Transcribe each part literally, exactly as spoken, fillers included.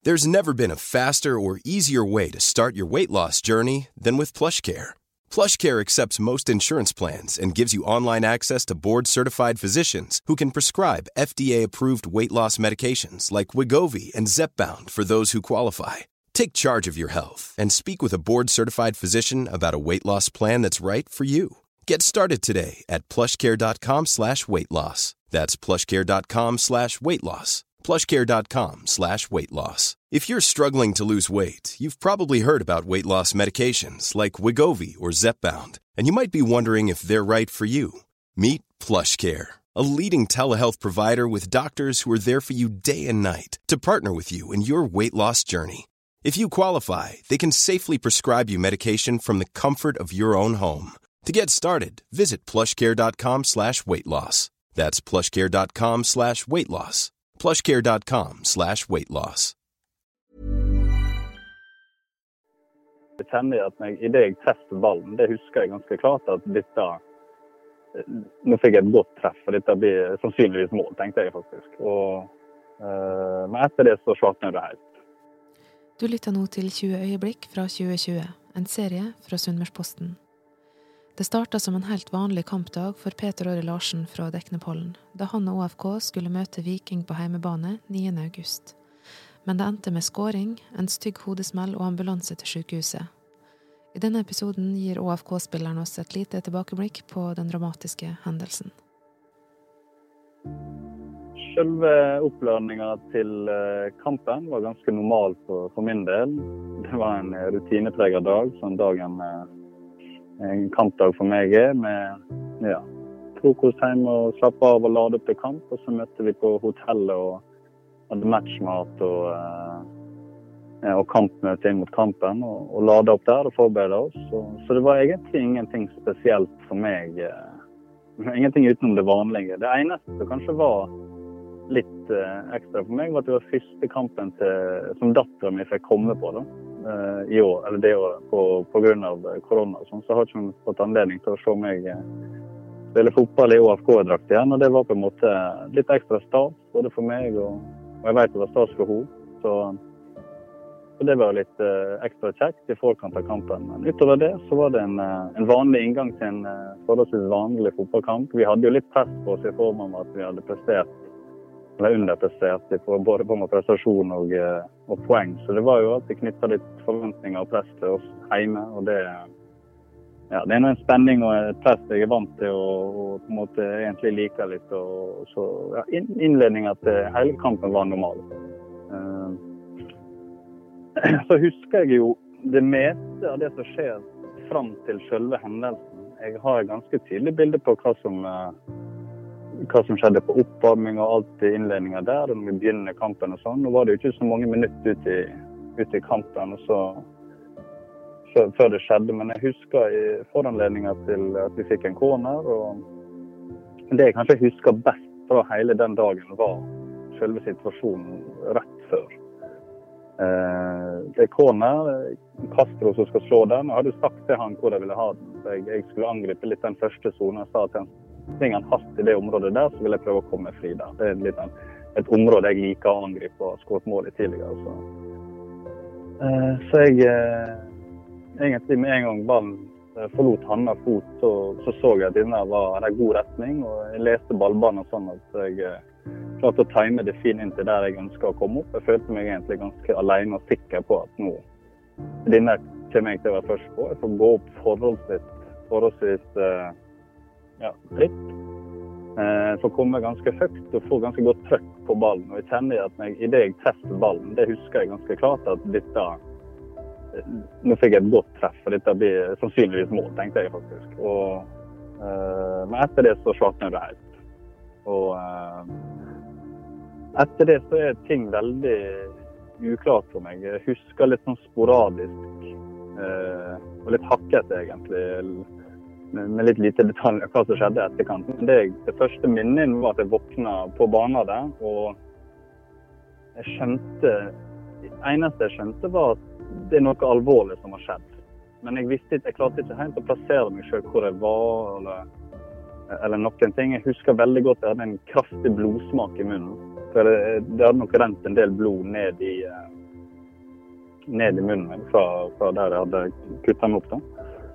There's never been a faster or easier way to start your weight loss journey than with PlushCare. PlushCare accepts most insurance plans and gives you online access to board-certified physicians who can prescribe F D A-approved weight loss medications like Wegovy and Zepbound for those who qualify. Take charge of your health and speak with a board-certified physician about a weight loss plan that's right for you. Get started today at plushcare.com slash weight loss. That's plushcare.com slash weight loss. plushcare.com slash weight loss. If you're struggling to lose weight, you've probably heard about weight loss medications like Wegovy or Zepbound, and you might be wondering if they're right for you. Meet PlushCare, a leading telehealth provider with doctors who are there for you day and night to partner with you in your weight loss journey. If you qualify, they can safely prescribe you medication from the comfort of your own home. To get started, visit plushcare.com slash weight loss. That's plushcare.com slash weight loss. plushcare.com slash weight loss. Jeg kjenner at jeg, I det jeg treffer ballen, det husker jeg ganske klart at dette, nå fikk jeg et godt treff, og dette blir sannsynligvis mål, tenkte jeg faktisk. Og, uh, men etter det så slakner det helt. Du lytter nå til tjue øyeblikk fra tjue tjue, en serie fra Sunnmørsposten. Det startet som en helt vanlig kampdag for Peter Ørre Larsen fra Deknepollen, da han og O F K skulle møte Viking på heimebane niende august. Men det endte med skåring, en stygg hodesmell og ambulanse til sykehuset. I denne episoden gir O F K-spilleren oss et lite tilbakeblikk på den dramatiske hendelsen. Selve oppladningen til kampen var ganske normal for, for min del. Det var en rutinepreget dag, sånn dagen en kampdag for meg er, med ja, frokost hjemme og slappe av og lade opp til kamp, og så møtte vi på hotellet og hadde matchmat og, ja, og kampmøte inn mot kampen, og, og lade opp der og forberede oss. Så, så det var egentlig ingenting spesielt for meg, ingenting utenom det vanlige. Det eneste som kanskje var litt ekstra for meg var at det var første kampen til, som datteren min fikk komme på da. I år, eller det året, på, på grunn av korona og sånn, så har ikke hun fått anledning til å se meg spille fotball i O F K-drakt igjen, og det var på en måte litt ekstra stas, både for meg, og, og jeg vet det var stas for henne, så, så det var litt uh, ekstra kjekt i forkant av kampen. Men utover det så var det en, en vanlig inngang til en uh, forholdsvis vanlig fotballkamp. Vi hadde jo litt press på oss i form av at vi hadde prestert eller underprestert både på med prestasjon og, og poeng. Så det var jo at det knyttet litt forventninger og press til oss hjemme, og det, ja, det er en spenning og et press jeg er vant til og, og på en måte egentlig liker litt. Og, så ja, innledningen til hele kampen var normal. Uh, så husker jeg jo det meste av det som skjer frem til selve hendelsen. Jeg har et ganske tydelig bilde på hva som uh, hva som skjedde på oppvarming og alt i innledningen der, og når vi begynner kampen og sånn. Nå var det jo ikke så mange minutter ute i, ute i kampen, og så, før, før det skjedde, men jeg husker i foranledningen til at vi fikk en corner, og det jeg kanskje husker best fra hele den dagen var selve situasjonen rett før. Eh, det er corner, Castro som skal slå den, og jeg hadde sagt til han hvor jeg ville ha den, så jeg, jeg skulle angripe litt den første zonen, jeg sa til han, ting han hast i det området der, så vil jeg prøve å komme fri der. Det er litt en, et område jeg liker å angripe og skåret mål i tidligere. Så, eh, så jeg eh, egentlig med en gang ballen forlot han av fot, så, så så jeg at denne var en god retning, og jeg leste ballbanen sånn at jeg eh, klarte å time det fint inn til der jeg ønsket å komme opp. Jeg følte meg egentlig ganske alene og sikker på at nå, denne kommer jeg til å være først på. Jeg får gå opp forholdsvis, forholdsvis eh, ja, fritt. Eh, for å komme ganske høyt og få ganske godt trøkk på ballen. Og jeg kjenner at jeg, i det jeg treffer ballen, det husker jeg ganske klart at dette, nå fikk jeg et godt treff, og dette blir sannsynligvis mål, tenkte jeg faktisk. Og, eh, men etter det så slakner det helt. Og eh, etter det så er ting veldig uklart for meg. Jeg husker litt sånn sporadisk, eh, og litt hakket egentlig, med litt lite detaljer hva som skjedde etterkant. Men det, det første minnet var at jeg våknet på banen der, og jeg skjønte, det eneste jeg skjønte var at det er noe alvorlig som har skjedd. Men jeg visste ikke, jeg klarte ikke helt å plassere meg selv hvor jeg var, eller, eller noen ting. Jeg husker veldig godt at jeg hadde en kraftig blodsmak i munnen. For det, det hadde nok rent en del blod ned i, ned i munnen min fra, fra der jeg hadde kuttet meg opp da.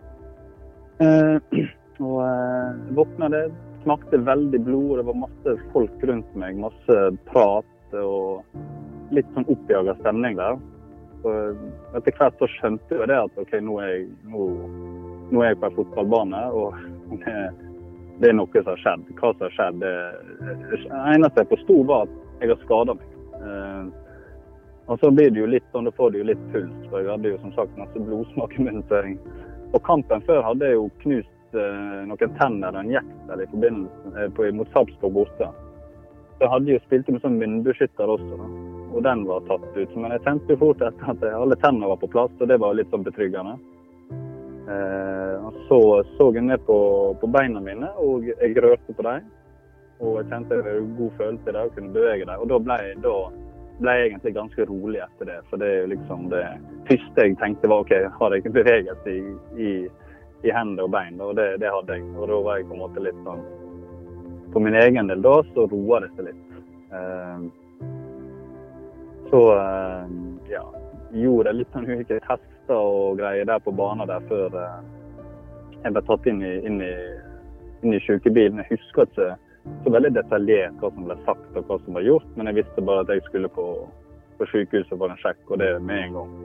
Eh, og eh, våknet det, smakte veldig blod, og det var masse folk rundt meg, masse prat og litt sånn oppjaget stemning der. Så etter hvert så skjønte jeg det at ok, nå er jeg, nå, nå er jeg på en fotballbane, og det, det er noe som har skjedd. Hva som har skjedd, det, det eneste jeg forstod var at jeg har skadet meg. Eh, og så blir det jo litt sånn, da får det jo litt puls, for jeg hadde jo som sagt masse blodsmak i munnen. Og kampen før hadde jeg jo knust eh, noen tenner og en jektel i forbindelse på, mot Sarpsborg borte. Så jeg hadde jo spilt med sånn munnbeskytter også da. Og den var tatt ut. Men jeg kjente jo fort etter at alle tennene var på plass, og det var litt sånn betryggende. Eh, og så så jeg ned på, på beina mine, og jeg rørte på dem. Og jeg kjente det var en god følelse i det, å kunne bevege dem. Og da ble, da ble jeg egentlig ganske rolig etter det. For det er jo liksom det første jeg tenkte var, ok, har jeg ikke beveget i, i, i hender og bein? Og det, det hadde jeg. Og da var jeg på en måte litt sånn, på min egen del da, så roet det seg litt. Eh, Så ja, gjorde jeg litt sånn ulike tester og greier der på banen der før jeg ble tatt inn i, inn i, inn i sykebilen. Jeg husker ikke så veldig detaljert hva som ble sagt og hva som var gjort, men jeg visste bare at jeg skulle på, på sykehuset for en sjekk, og det med en gang.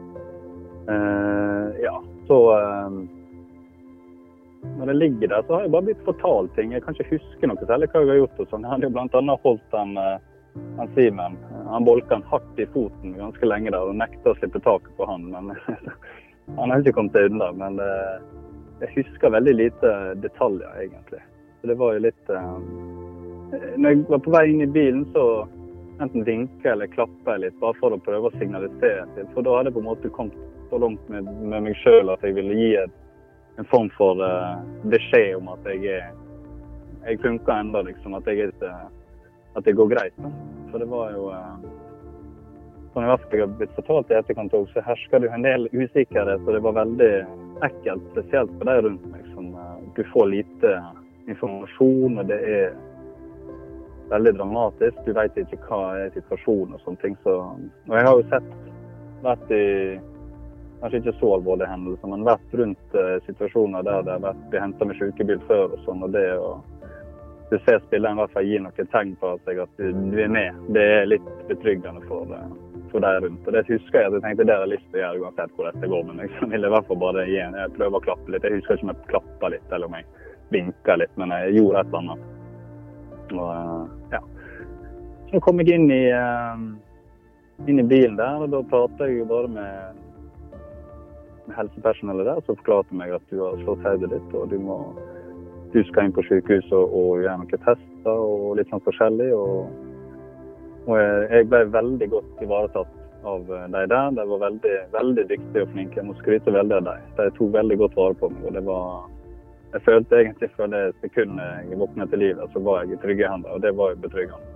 Uh, ja, så uh, når jeg ligger der, så har jeg bare blitt fortalt ting. Jeg kan ikke huske noe særlig hva jeg har gjort og sånn. Jeg hadde jo blant annet holdt den uh, Han Simen, han bolket han hardt i foten ganske lenge der og nektet å slippe taket på han, men han har ikke kommet til unna, men uh, jeg husker veldig lite detaljer egentlig. Så det var jo litt, uh, når jeg var på vei inn i bilen så enten vinket eller klappet jeg litt, bare for å prøve å signalisere til, for da hadde jeg på en måte kommet så langt med, med meg selv at jeg ville gi et, en form for uh, beskjed om at jeg, er, jeg funker enda, liksom, at jeg ikke at det går greit. Da. For det var jo, sånn i hvert fall jeg har blitt fortalt i etterkant også, så hersker det jo en del usikkerhet, og det var veldig ekkelt, spesielt for deg rundt meg, som du får lite informasjon, og det er veldig dramatisk. Du vet ikke hva er situasjonen og sånne ting. Så, og jeg har jo sett, vært i, kanskje ikke så alvorlige hendelser, men vært rundt uh, situasjoner der det har vært blitt hentet med sykebil før og sånn, og det å du ser spilleren i hvert fall gi noen tegn på seg at du, du er med. Det er litt betryggende for, for deg rundt. Og det husker jeg at jeg tenkte det er lyst til å gjøre uansett hvor dette går, men jeg ville i hvert fall bare gi en, jeg prøver å klappe litt. Jeg husker ikke om jeg klappet litt, eller om jeg vinket litt, men jeg gjorde et eller annet. Og ja. Så kom jeg inn i, inn i bilen der, og da pratet jeg jo bare med, med helsepersonellet der, så forklarte meg at du har slått hodet ditt, og du må du skal inn på sykehus og, og gjøre noen tester og litt sånn forskjellig. Og, og jeg, jeg ble veldig godt ivaretatt av de der. De var veldig, veldig dyktige og flinke. Jeg må skryte veldig av dem. De tok veldig godt vare på meg. Og det var, jeg følte egentlig for det sekundet jeg våknet til livet, så var jeg i trygge hender, og det var jo betryggende.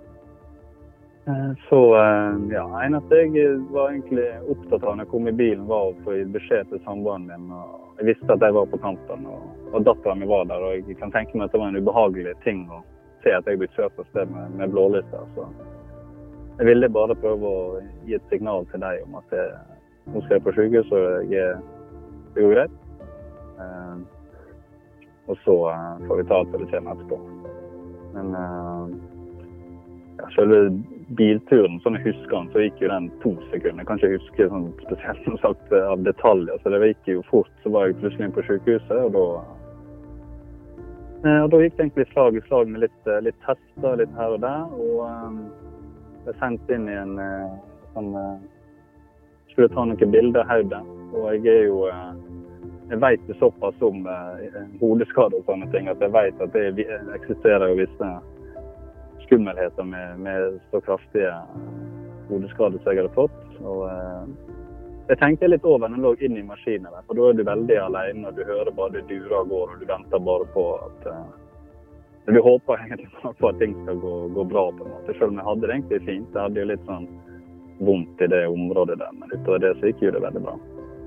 Så ja, eneste jeg var egentlig opptatt av når jeg kom i bilen var å få beskjed til samboeren min. Og jeg visste at jeg var på kampen, og, og datteren min var der, og jeg kan tenke meg at det var en ubehagelig ting å se at jeg ble kjørt av sted med, med blålyster. Så jeg ville bare prøve å gi et signal til deg om at jeg, nå skal jeg på sykehus, og jeg, det går greit. Eh, og så eh, får vi ta alt det kommer etterpå. Men eh, ja, selve bilturen, sånn jeg husker den, så gikk jo den to sekunder. Jeg kan ikke huske sånn spesielt som sagt av detaljer, så det gikk jo fort. Så var jeg plutselig inn på sykehuset, og da, og da gikk det egentlig slag i slag med litt, litt tester, litt her og der, og um, jeg sendte inn i en sånn, skulle ta noen bilder av hodet, og jeg er jo, jeg vet det såpass om uh, hodeskade og sånne ting, at jeg vet at det eksisterer jo visse skummelheter med, med så kraftige hodeskader som jeg hadde fått. Og, eh, jeg tenkte litt over når jeg lå inn i maskinen der, for da er du veldig alene, og du hører bare det durer og går, og du venter bare på at eh, du håper egentlig på at ting skal gå, gå bra på en måte. Selv om jeg hadde det egentlig fint, jeg hadde jo litt sånn vondt i det området der, men utover det så gikk jo det veldig bra.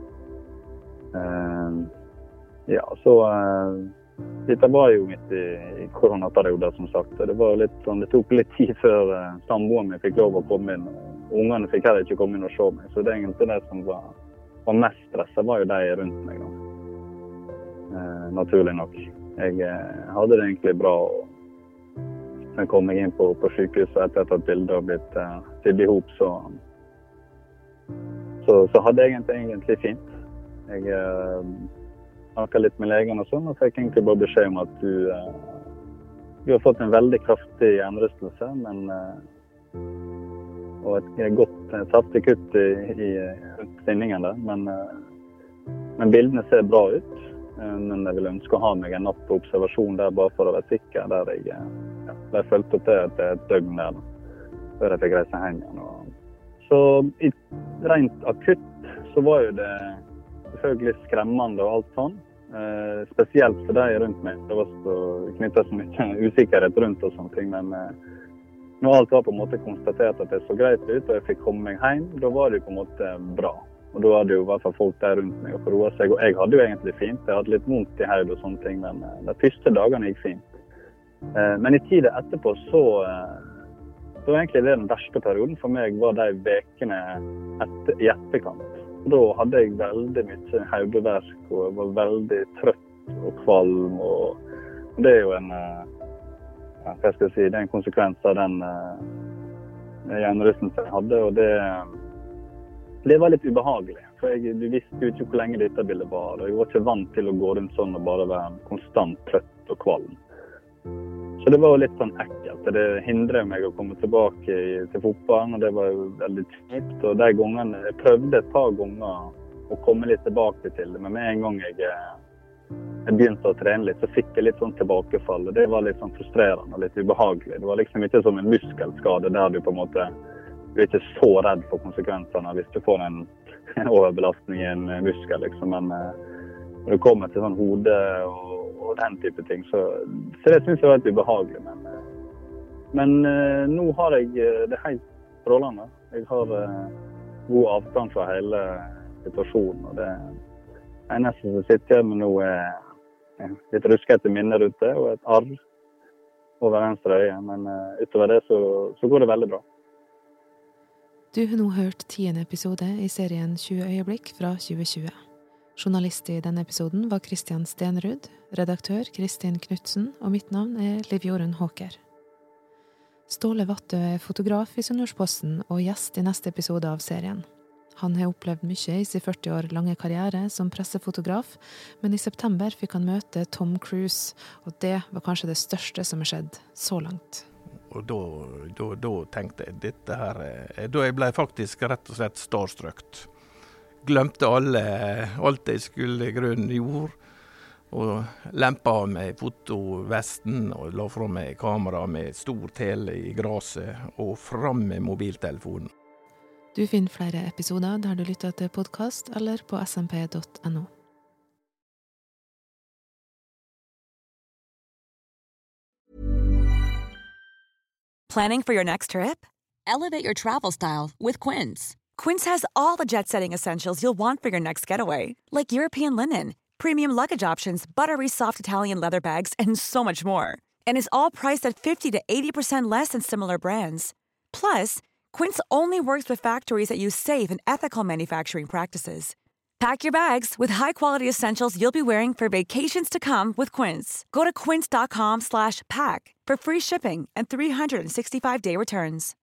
Eh, ja, så eh, dette var jo midt i, i koronaperioder, som sagt. Det var litt sånn, det tok litt tid før uh, samboeren min fikk lov å komme inn og, ungene fikk heller ikke komme inn og se meg. Så det er egentlig det som var, var mest stresset, var jo de rundt meg da. Eh, naturlig nok. Jeg eh, hadde det egentlig bra, og så kom jeg inn på, på sykehuset etter at et bilde og blitt eh, sydd ihop, så, så, så hadde jeg egentlig, egentlig fint. Jeg eh, snakket litt med legen og sånn, og fikk egentlig bare beskjed om at du, eh, du har fått en veldig kraftig hjernerystelse, men eh, og et godt saftig kutt i, i tinningen der, men, men bildene ser bra ut. Men jeg vil ønske å ha meg en natt på observasjon der bare for å være sikker, der jeg, ja, jeg følte opp det at det er et døgn der, før jeg fikk reise hjem igjen. Så i rent akutt så var jo det selvfølgelig skremmende og alt sånn, eh, spesielt for deg rundt meg. Det var så knyttet så mye usikkerhet rundt og sånne ting, men eh, når alt var på en måte konstatert at det så greit ut, og jeg fikk komme meg hjem, da var det på en måte bra. Og da hadde jo i hvert fall folk der rundt meg og forroet seg, og jeg hadde jo egentlig fint. Jeg hadde litt vondt i hodet og sånne ting, men de første dagene gikk fint. Men i tiden etterpå så, så var egentlig det den verste perioden for meg, var de vekene etter, i etterkant. Da hadde jeg veldig mye hodeverk, og jeg var veldig trøtt og kvalm, og det er jo en... Ja, hva skal jeg si, det er en konsekvens av den uh, hjernerystelsen jeg hadde, og det, det var litt ubehagelig. For jeg, du visste jo ikke hvor lenge dette bildet var, og jeg var ikke vant til å gå rundt sånn og bare være konstant trøtt og kvalm. Så det var jo litt sånn ekkelt. Det hindret meg å komme tilbake i, til fotballen, og det var jo veldig kjipt. Og de gangene, jeg prøvde et par ganger å komme litt tilbake til det, men med en gang jeg... jeg begynte å trene litt, så fikk jeg litt sånn tilbakefall. Det var litt sånn frustrerende og litt ubehagelig. Det var liksom ikke som en muskelskade der du på en måte, du er ikke så redd for konsekvensene hvis du får en, en overbelastning i en muskel, liksom. Men når det kommer til sånn hode og, og den type ting, så, så det synes jeg var litt ubehagelig. Men, men nå har jeg det helt strålende. Jeg har god avstand fra hele situasjonen, og det eneste som sitter hjemme nå er litt ruskete minner rundt det, og et arr over venstre øye, men uh, utover det så, så går det veldig bra. Du har nå hørt tiende episode i serien tjue øyeblikk fra tjue tjue. Journalist i denne episoden var Kristian Stenrud, redaktør Kristin Knudsen, og mitt navn er Liv Jorunn Håker. Ståle Vattø er fotograf i Sunnmørsposten og gjest i neste episode av serien. Han har opplevd mye i sin førti år lange karriere som pressefotograf, men i september fikk han møte Tom Cruise, og det var kanskje det største som har skjedd så langt. Og da, da, da tenkte jeg dette her, da jeg ble faktisk rett og slett starstruck. Glemte alle, alt jeg skulle i grunnen gjorde, og lempet av meg fotovesten og la fra meg kamera med stor tele i graset og fram med mobiltelefonen. Du finner flere episoder der du lytter til podcast eller på s m p punktum n o. Planning for your next trip? Elevate your travel style with Quince. Quince has all the jet-setting essentials you'll want for your next getaway, like European linen, premium luggage options, buttery soft Italian leather bags, and so much more. And is all priced at fifty to eighty percent less than similar brands. Plus, Quince only works with factories that use safe and ethical manufacturing practices. Pack your bags with high-quality essentials you'll be wearing for vacations to come with Quince. Go to quince dot com slash pack for free shipping and three sixty-five day returns.